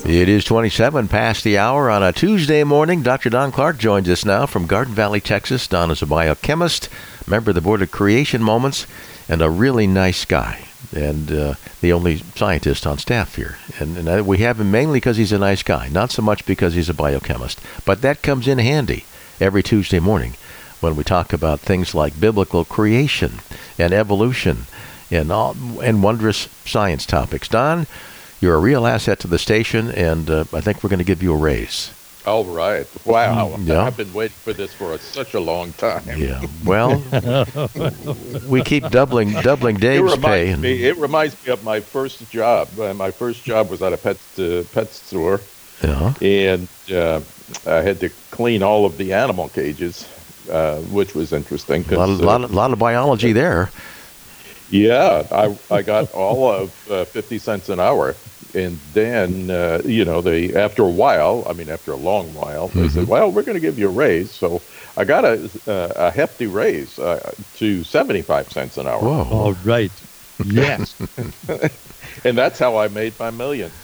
It is 27 past the hour on a Tuesday morning. Dr. Don Clark joins us now from Garden Valley, Texas. Don is a biochemist, member of the Board of Creation Moments, and a really nice guy, and the only scientist on staff here. And we have him mainly because he's a nice guy, not so much because he's a biochemist. But that comes in handy every Tuesday morning when we talk about things like biblical creation and evolution and wondrous science topics. Don, you're a real asset to the station, and I think we're going to give you a raise. All right. Wow. Yeah. I've been waiting for this for such a long time. Yeah. Well, we keep doubling Dave's pay. It reminds me of my first job. My first job was at a pet store, and I had to clean all of the animal cages, which was interesting. A lot of biology there. Yeah, I got all of 50 cents an hour. And then, after a long while, they said, well, we're going to give you a raise. So I got a hefty raise to 75 cents an hour. Whoa. All right. Yes. And that's how I made my millions.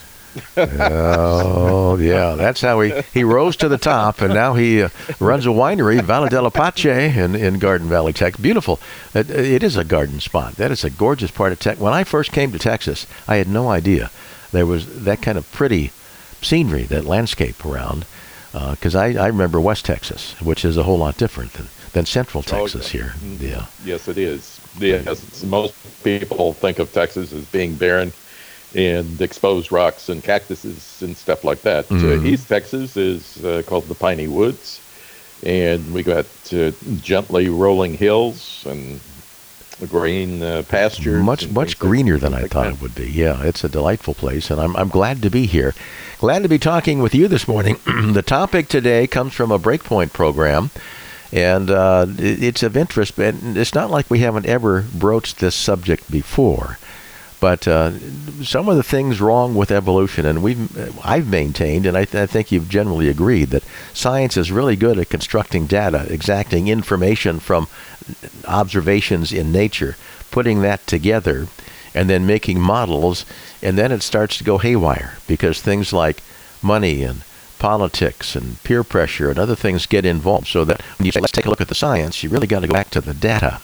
Oh, yeah. That's how he rose to the top, and now he runs a winery, Valle della Pace, in Garden Valley, Texas. Beautiful. It is a garden spot. That is a gorgeous part of Texas. When I first came to Texas, I had no idea there was that kind of pretty scenery, that landscape around, because I remember West Texas, which is a whole lot different than Central Texas here. Yeah. Yes, it is. Yes, most people think of Texas as being barren and exposed rocks and cactuses and stuff like that. East Texas is called the Piney Woods, and we got gently rolling hills and green pastures. Much greener than I thought it would be. Yeah, it's a delightful place, and I'm glad to be here. Glad to be talking with you this morning. The topic today comes from a Breakpoint program, and it's of interest, but it's not like we haven't ever broached this subject before. But some of the things wrong with evolution, and I've maintained, and I think you've generally agreed, that science is really good at constructing data, exacting information from observations in nature, putting that together, and then making models, and then it starts to go haywire, because things like money and politics and peer pressure and other things get involved, so that when you say, let's take a look at the science, you really got to go back to the data.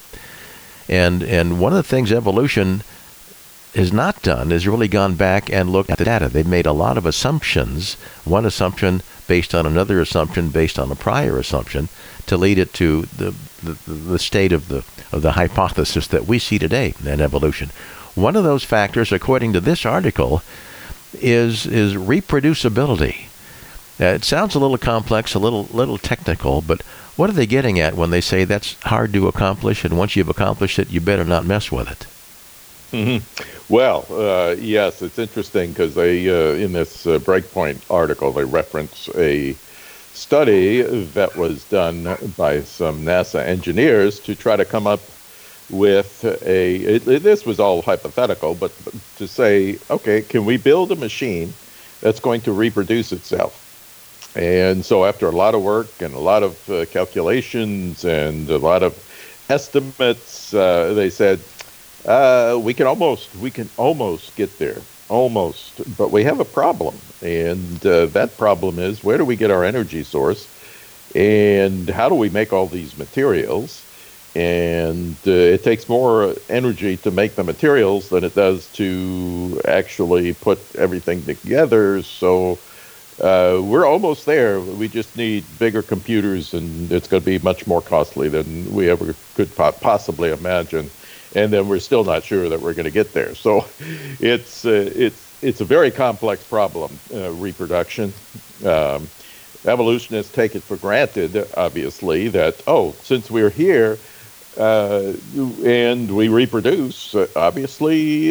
And one of the things evolution has not done is really gone back and looked at the data. They've made a lot of assumptions, one assumption based on another assumption based on a prior assumption, to lead it to the state of the hypothesis that we see today in evolution. One of those factors, according to this article, is reproducibility. It sounds a little complex, a little technical, but what are they getting at when they say that's hard to accomplish, and once you've accomplished it, you better not mess with it? Well, yes, it's interesting because they, in this Breakpoint article, they reference a study that was done by some NASA engineers to try to come up with this was all hypothetical, but to say, okay, can we build a machine that's going to reproduce itself? And so after a lot of work and a lot of calculations and a lot of estimates, they said, we can almost get there, but we have a problem, and that problem is, where do we get our energy source, and how do we make all these materials? And it takes more energy to make the materials than it does to actually put everything together. So we're almost there. We just need bigger computers, and it's going to be much more costly than we ever could possibly imagine. And then we're still not sure that we're going to get there. So it's a very complex problem, reproduction. Evolutionists take it for granted, obviously, that, since we're here and we reproduce, obviously,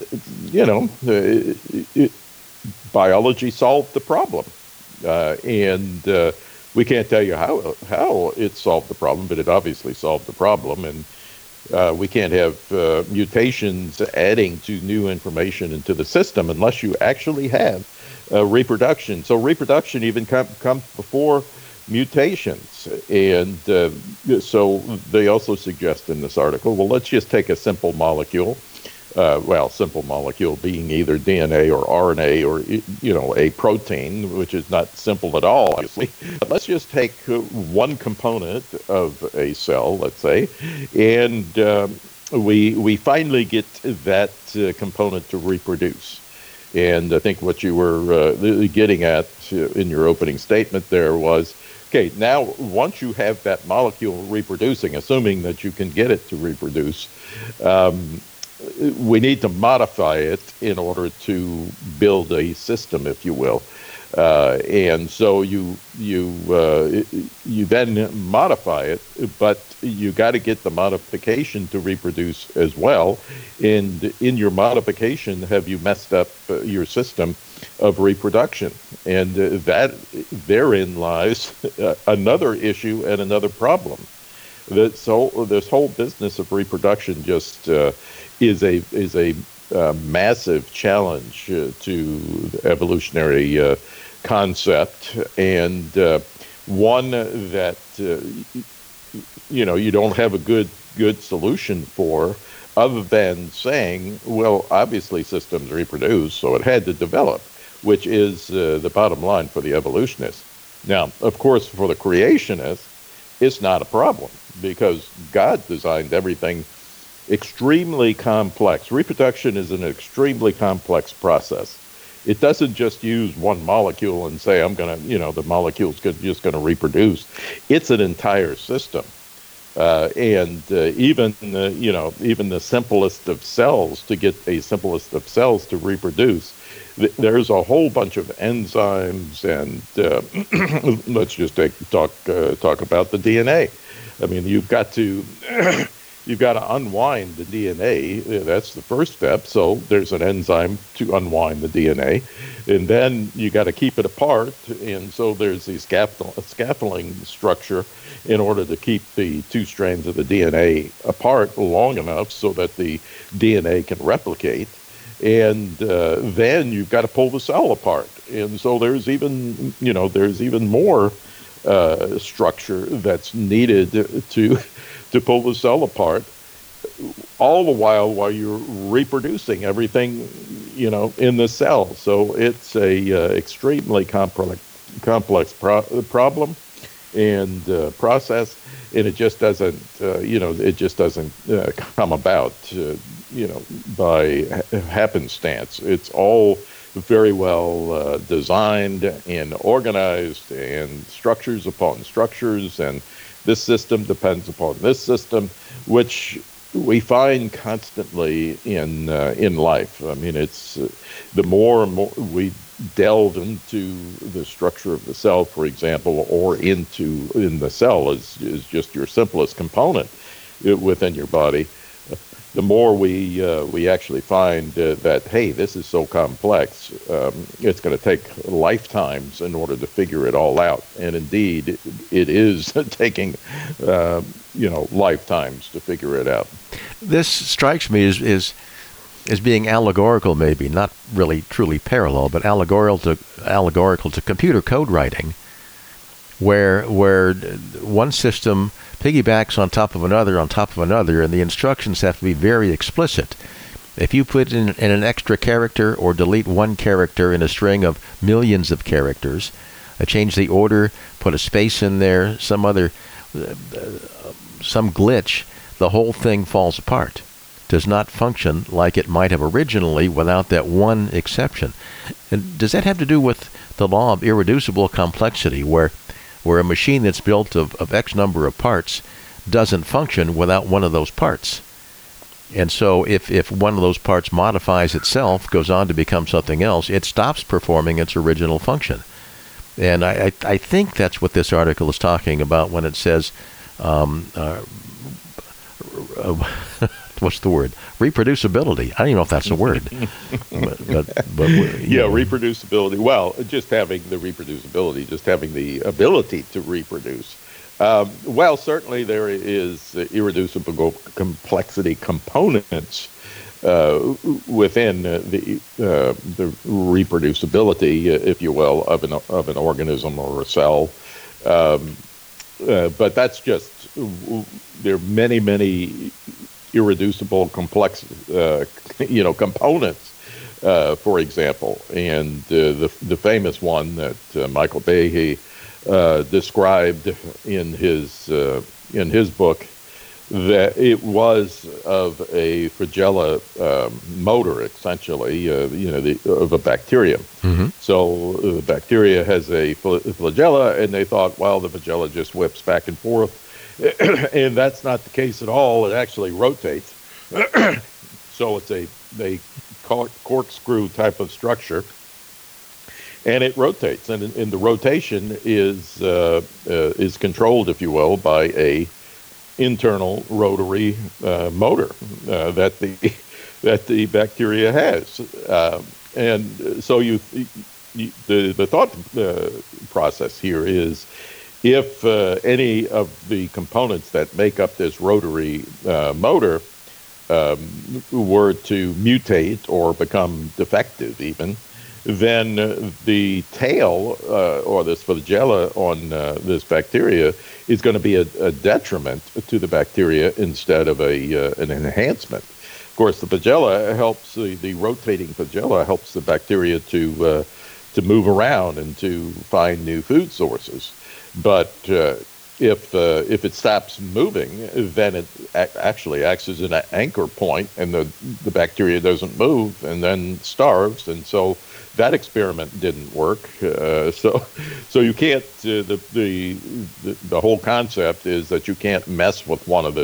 biology solved the problem. And we can't tell you how it solved the problem, but it obviously solved the problem. And we can't have mutations adding to new information into the system unless you actually have reproduction. So reproduction even comes before mutations. And so they also suggest in this article, well, let's just take a simple molecule Simple molecule being either DNA or RNA or, a protein, which is not simple at all, obviously. But let's just take one component of a cell, let's say, and we finally get that component to reproduce. And I think what you were getting at in your opening statement there was, okay, now once you have that molecule reproducing, assuming that you can get it to reproduce, we need to modify it in order to build a system, if you will. And so you then modify it, but you got to get the modification to reproduce as well. And in your modification, have you messed up your system of reproduction? And that therein lies another issue and another problem. So this whole business of reproduction just is a massive challenge to the evolutionary concept, and one that you don't have a good solution for, other than saying, well, obviously systems reproduce, so it had to develop, which is the bottom line for the evolutionist. Now, of course, for the creationist, it's not a problem, because God designed everything extremely complex. Reproduction is an extremely complex process. It doesn't just use one molecule and say, the molecule's just going to reproduce. It's an entire system. And even the simplest of cells, to get a simplest of cells to reproduce, there's a whole bunch of enzymes, and let's just talk about the DNA. I mean, you've got to unwind the DNA. That's the first step. So there's an enzyme to unwind the DNA, and then you got to keep it apart. And so there's the scaffolding structure in order to keep the two strands of the DNA apart long enough so that the DNA can replicate. And then you've got to pull the cell apart. And so there's even more structure that's needed to pull the cell apart, all the while you're reproducing everything, in the cell. So it's a extremely complex problem and process, and it just doesn't, come about, by happenstance. It's all very well designed and organized, and structures upon structures, and this system depends upon this system, which we find constantly in life. I mean, it's the more and more we delve into the structure of the cell, for example, or in the cell is just your simplest component within your body. The more we actually find that, hey, this is so complex, it's going to take lifetimes in order to figure it all out. And indeed, it is taking, lifetimes to figure it out. This strikes me as being allegorical, maybe not really truly parallel, but allegorical to computer code writing, where one system piggybacks on top of another, and the instructions have to be very explicit. If you put in an extra character or delete one character in a string of millions of characters, change the order, put a space in there, some glitch, the whole thing falls apart. Does not function like it might have originally without that one exception. And does that have to do with the law of irreducible complexity, where a machine that's built of X number of parts doesn't function without one of those parts? And so if one of those parts modifies itself, goes on to become something else, it stops performing its original function. And I think that's what this article is talking about when it says, what's the word? Reproducibility. I don't even know if that's a word. Yeah, reproducibility. Well, just having the reproducibility, just having the ability to reproduce. Well, certainly there is irreducible complexity components within the reproducibility, if you will, of an organism or a cell. But that's just, there are many irreducible, complex, components, for example. And the famous one that Michael Behe described in his book, that it was of a flagella motor, essentially, of a bacterium. Mm-hmm. So the bacteria has a flagella, and they thought, well, the flagella just whips back and forth. And that's not the case at all. It actually rotates. So it's a corkscrew type of structure. And it rotates, and the rotation is controlled, if you will, by a internal rotary motor that the bacteria has, and so the thought process here is, if any of the components that make up this rotary motor were to mutate or become defective, even, then the tail or this flagella on this bacteria is going to be a detriment to the bacteria instead of an enhancement. Of course, the flagella helps, the rotating flagella helps the bacteria to move around and to find new food sources. But if it stops moving, then it actually acts as an anchor point, and the bacteria doesn't move and then starves, and so that experiment didn't work. So you can't. The whole concept is that you can't mess with one of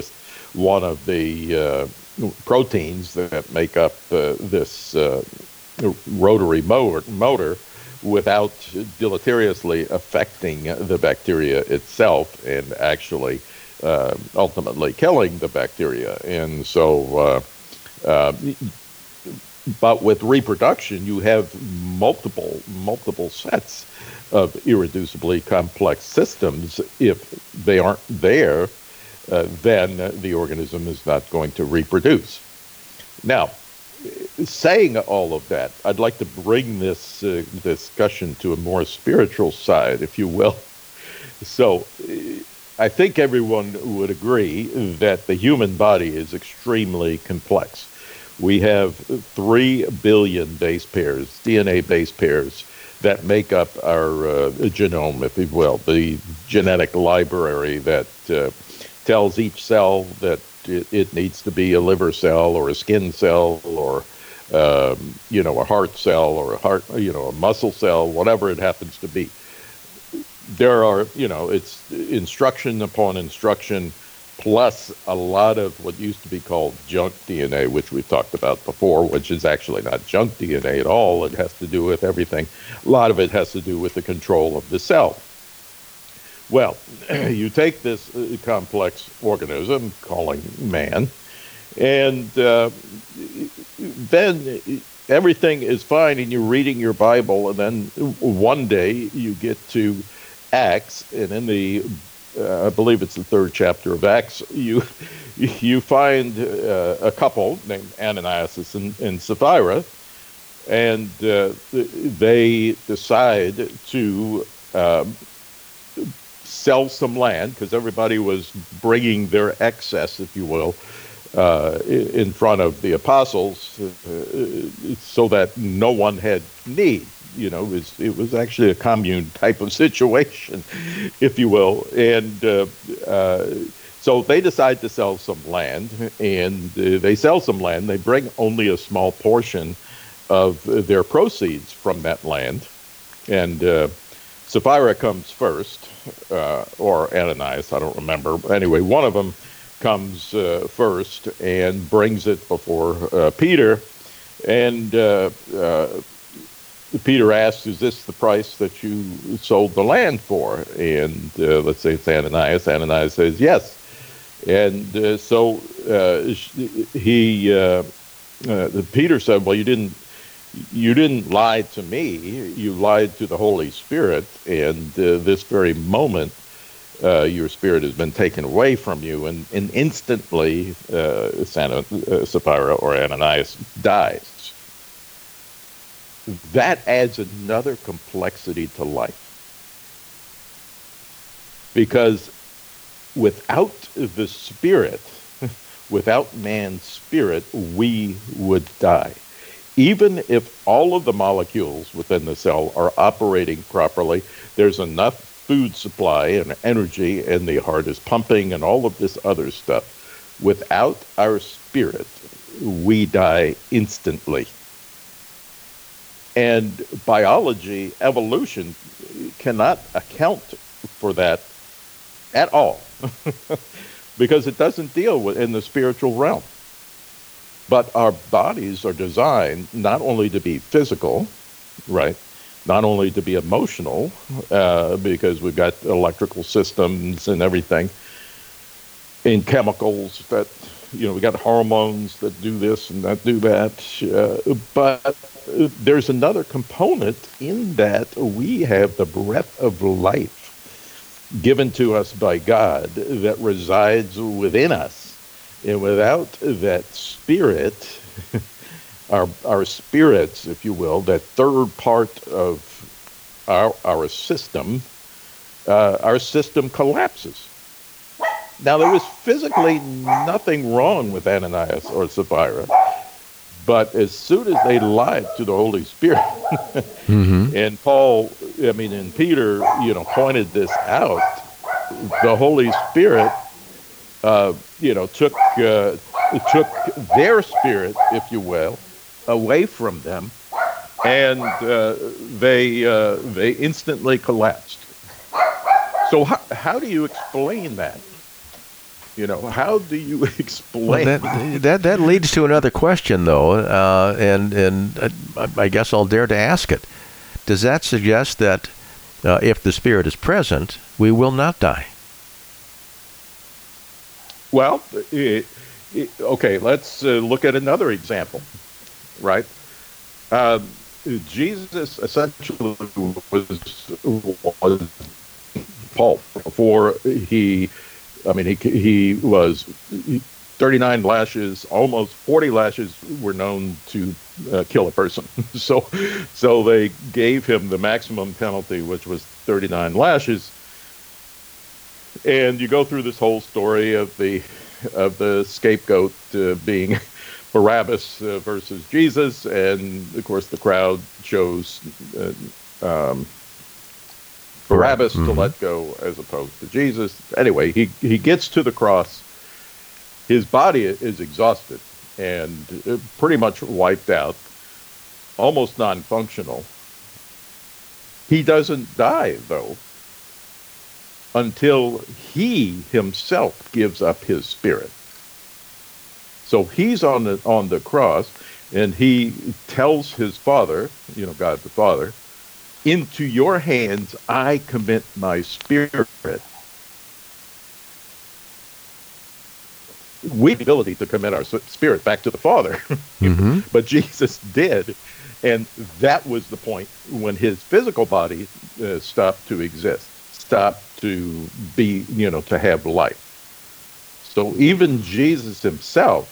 the proteins that make up this rotary motor without deleteriously affecting the bacteria itself and actually ultimately killing the bacteria. And so, but with reproduction, you have multiple sets of irreducibly complex systems. If they aren't there, then the organism is not going to reproduce. Now, saying all of that, I'd like to bring this discussion to a more spiritual side, if you will. So I think everyone would agree that the human body is extremely complex. We have 3 billion base pairs, DNA base pairs, that make up our genome, if you will, the genetic library that tells each cell that it needs to be a liver cell or a skin cell or a heart cell or a muscle cell, whatever it happens to be. There are, it's instruction upon instruction, plus a lot of what used to be called junk DNA, which we've talked about before, which is actually not junk DNA at all. It has to do with everything. A lot of it has to do with the control of the cell. Well, you take this complex organism, calling man, and then everything is fine, and you're reading your Bible, and then one day you get to Acts, and in the I believe it's the 3rd chapter of Acts, you find a couple named Ananias and Sapphira, and they decide to sell some land, because everybody was bringing their excess, if you will, in front of the apostles, so that no one had need. It was actually a commune type of situation, if you will. And so they decide to sell some land, and they sell some land. They bring only a small portion of their proceeds from that land. And Sapphira comes first, or Ananias, I don't remember. Anyway, one of them comes first and brings it before Peter. And Peter asks, "Is this the price that you sold the land for?" And let's say it's Ananias. Ananias says yes. And so Peter said, "Well, you didn't lie to me. You lied to the Holy Spirit. And this very moment, your spirit has been taken away from you." And instantly, Sapphira or Ananias dies. That adds another complexity to life. Because without the spirit, without man's spirit, we would die. Even if all of the molecules within the cell are operating properly, there's enough food supply and energy, and the heart is pumping and all of this other stuff. Without our spirit, we die instantly. And biology, evolution, cannot account for that at all because it doesn't deal with in the spiritual realm. But our bodies are designed not only to be physical, right? Not only to be emotional, because we've got electrical systems and everything, and chemicals that, we got hormones that do this and that do that. But there's another component in that we have the breath of life given to us by God that resides within us. And without that spirit, our spirits, if you will, that third part of our system collapses. Now, there was physically nothing wrong with Ananias or Sapphira, but as soon as they lied to the Holy Spirit, and Peter, pointed this out, the Holy Spirit, took their spirit, if you will, away from them, and they instantly collapsed. So how do you explain that? How do you explain? Well, that leads to another question, though, and I guess I'll dare to ask it. Does that suggest that if the Spirit is present, we will not die? Well, okay, let's look at another example, right? Jesus essentially was Paul before he was 39 lashes, almost 40 lashes were known to kill a person. So they gave him the maximum penalty, which was 39 lashes. And you go through this whole story of the scapegoat being Barabbas versus Jesus, and of course the crowd chose Barabbas to let go as opposed to Jesus. Anyway, he gets to the cross. His body is exhausted and pretty much wiped out, almost non-functional. He doesn't die, though, until he himself gives up his spirit. So he's on the cross, and he tells his Father, God the Father, "Into your hands I commit my spirit." We have the ability to commit our spirit back to the Father, but Jesus did, and that was the point when his physical body stopped to exist, stopped to be, to have life. So even Jesus himself,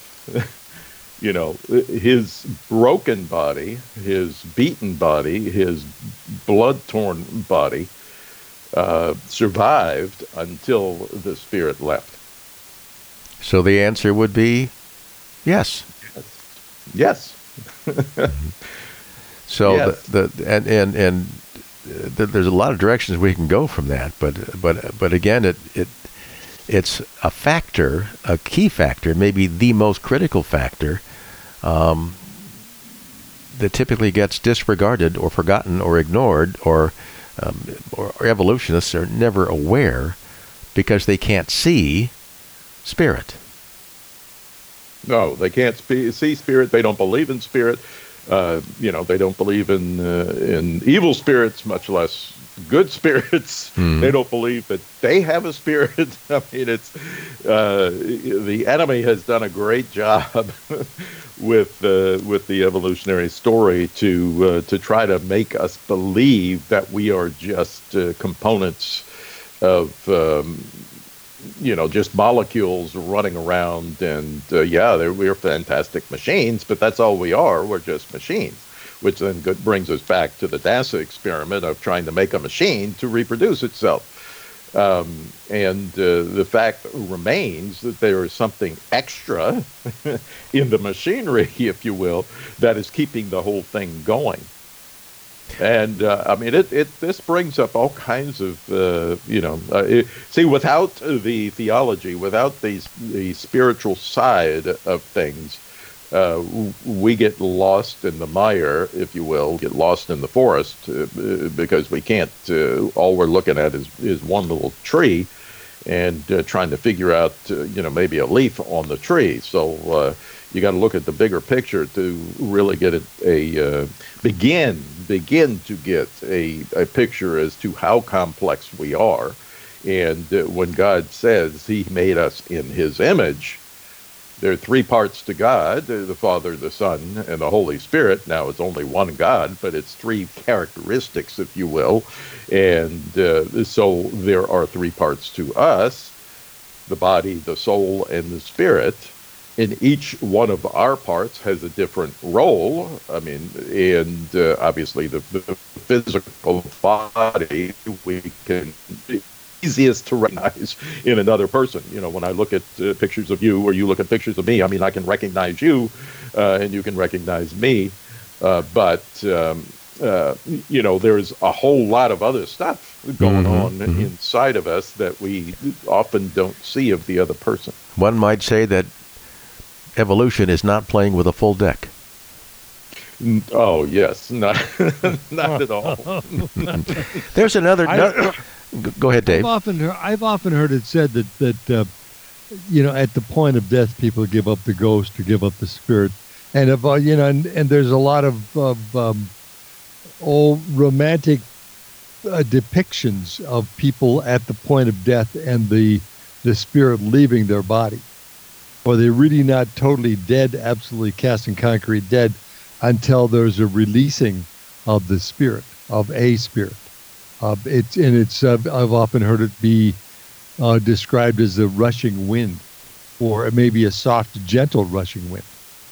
his broken body, his beaten body, his blood-torn body, survived until the Spirit left. So the answer would be yes. Yes. So yes. There's a lot of directions we can go from that, but again, it's a factor, a key factor, maybe the most critical factor that typically gets disregarded or forgotten or ignored, or evolutionists are never aware because they can't see spirit. No, they can't see spirit. They don't believe in spirit. They don't believe in evil spirits, much less good spirits. They don't believe that they have a spirit. I mean, it's the enemy has done a great job with the evolutionary story to try to make us believe that we are just components of just molecules running around, and we're fantastic machines, but that's all we are. We're just machines, which then brings us back to the NASA experiment of trying to make a machine to reproduce itself. And the fact remains that there is something extra in the machinery, if you will, that is keeping the whole thing going. And I mean, this brings up all kinds of, see, without the theology, without the spiritual side of things, we get lost in the mire, if you will, get lost in the forest because we can't, all we're looking at is one little tree and trying to figure out, maybe a leaf on the tree. So you got to look at the bigger picture to really get begin to get a picture as to how complex we are. And when God says he made us in his image, there are three parts to God, the Father, the Son, and the Holy Spirit. Now, it's only one God, but it's three characteristics, if you will. And so there are three parts to us, the body, the soul, and the spirit. And each one of our parts has a different role. I mean, and obviously the physical body, we can easiest to recognize in another person. When I look at pictures of you or you look at pictures of me, I mean, I can recognize you and you can recognize me. But there's a whole lot of other stuff going on inside of us that we often don't see of the other person. One might say that evolution is not playing with a full deck. Oh, yes. Not at all. There's another... Go ahead, Dave. I've often heard it said that at the point of death, people give up the ghost or give up the spirit, and and there's a lot of old romantic depictions of people at the point of death and the spirit leaving their body, or they're really not totally dead, absolutely cast in concrete dead, until there's a releasing of the spirit, of a spirit. I've often heard it be described as a rushing wind, or maybe a soft, gentle rushing wind.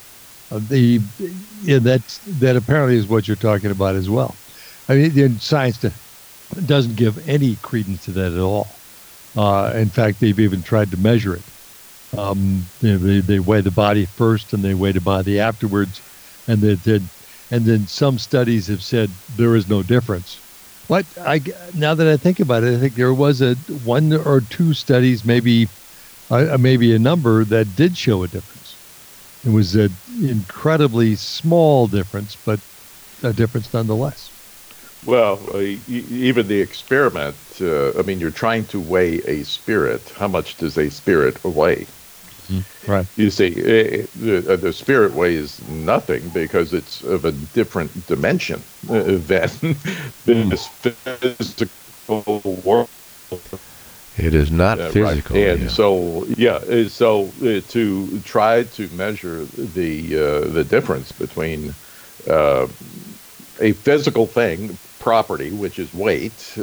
That apparently is what you're talking about as well. I mean, science doesn't give any credence to that at all. In fact, they've even tried to measure it. They weigh the body first, and they weigh the body afterwards, and then some studies have said there is no difference. But now that I think about it, I think there was one or two studies, maybe a number, that did show a difference. It was an incredibly small difference, but a difference nonetheless. Well, even the experiment, you're trying to weigh a spirit. How much does a spirit weigh? Right. You see, the spirit weighs nothing because it's of a different dimension than this physical world. It is not physical. Right. And so to try to measure the difference between a physical thing, property, which is weight,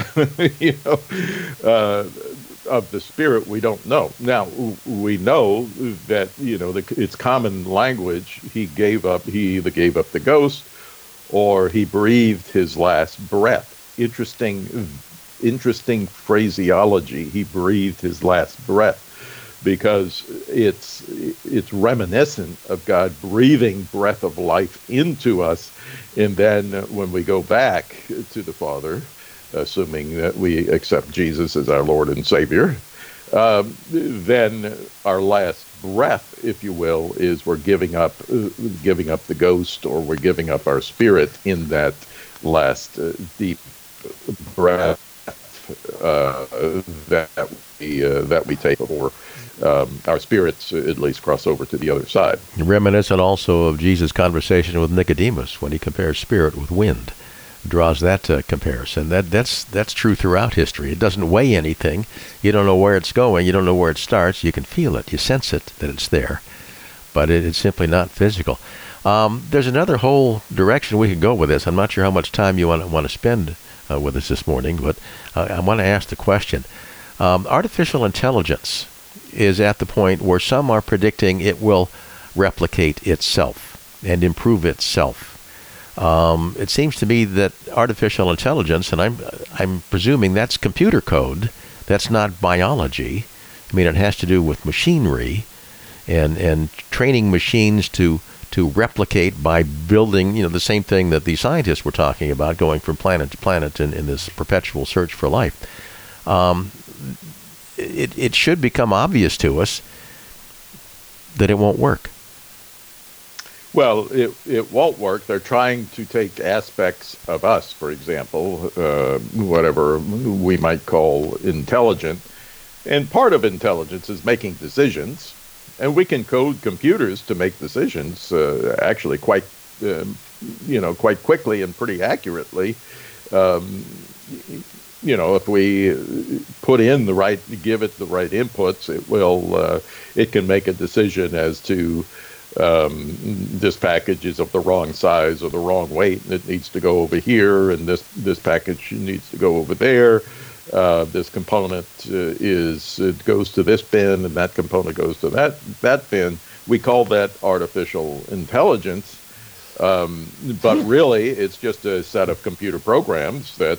of the spirit, we don't know. Now, we know that, it's common language. He either gave up the ghost or he breathed his last breath. Interesting phraseology. He breathed his last breath, because it's reminiscent of God breathing breath of life into us. And then when we go back to the Father, assuming that we accept Jesus as our Lord and Savior, then our last breath, if you will, is we're giving up the ghost, or we're giving up our spirit in that last deep breath that we take before our spirits at least cross over to the other side. Reminiscent also of Jesus' conversation with Nicodemus when he compares spirit with wind. Draws that comparison. That's true throughout history. It doesn't weigh anything. You don't know where it's going. You don't know where it starts. You can feel it. You sense it, that it's there. But it's simply not physical. There's another whole direction we could go with this. I'm not sure how much time you want to spend with us this morning, but I want to ask the question. Artificial intelligence is at the point where some are predicting it will replicate itself and improve itself. It seems to me that artificial intelligence, and I'm presuming that's computer code, That's not biology. I mean, it has to do with machinery and training machines to replicate by building, the same thing that the scientists were talking about, going from planet to planet in this perpetual search for life. It should become obvious to us that it won't work. Well, it won't work. They're trying to take aspects of us, for example, whatever we might call intelligent. And part of intelligence is making decisions. And we can code computers to make decisions actually quite quickly and pretty accurately. If we give it the right inputs, it can make a decision as to this package is of the wrong size or the wrong weight, and it needs to go over here, and this package needs to go over there. This component goes to this bin, and that component goes to that bin. We call that artificial intelligence, but really it's just a set of computer programs that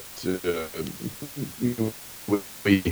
we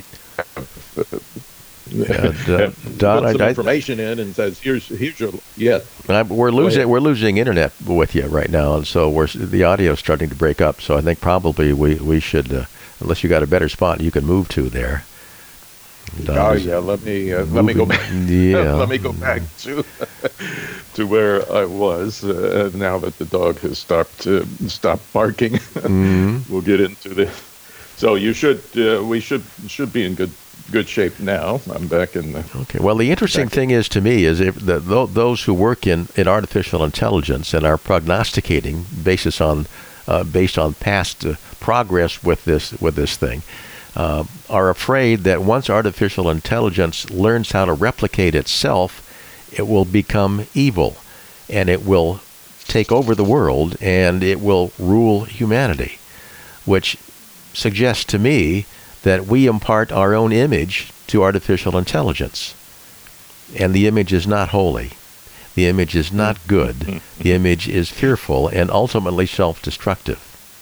Don, put some information in and says, "Here's your We're losing internet with you right now, and so the audio is starting to break up. So I think probably we should, unless you got a better spot you can move to there. Let me go back. Yeah. Let me go back to where I was. Now that the dog has stopped barking, we'll get into this. So we should be in good shape now. I'm back in the... Okay. Well, the interesting thing is, to me, is if those who work in artificial intelligence and are prognosticating based on past progress with this thing, are afraid that once artificial intelligence learns how to replicate itself, it will become evil, and it will take over the world, and it will rule humanity, which suggests to me that we impart our own image to artificial intelligence. And the image is not holy. The image is not good. The image is fearful and ultimately self-destructive.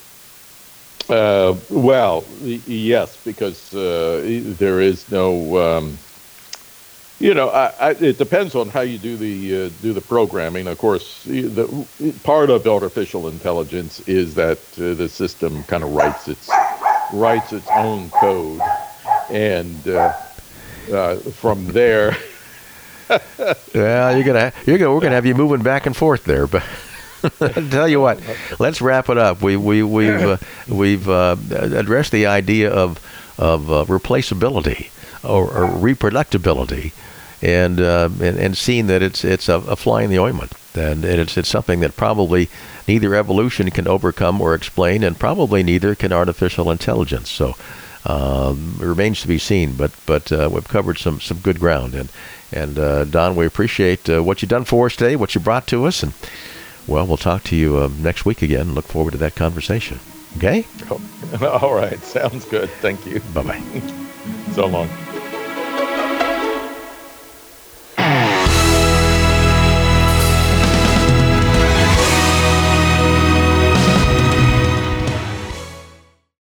Yes, because there is no... it depends on how you do the programming. Of course, the part of artificial intelligence is that the system kind of writes its own code, and from there. Well, we're gonna have you moving back and forth there, but. I'll tell you what, let's wrap it up. We've addressed the idea of replaceability or reproducibility, and seen that it's a fly in the ointment, and it's something that probably neither evolution can overcome or explain, and probably neither can artificial intelligence. So it remains to be seen, but we've covered some good ground, and Don, we appreciate what you've done for us today, what you brought to us, and well, we'll talk to you next week again. Look forward to that conversation. Okay? All right. Sounds good. Thank you. Bye-bye. So long.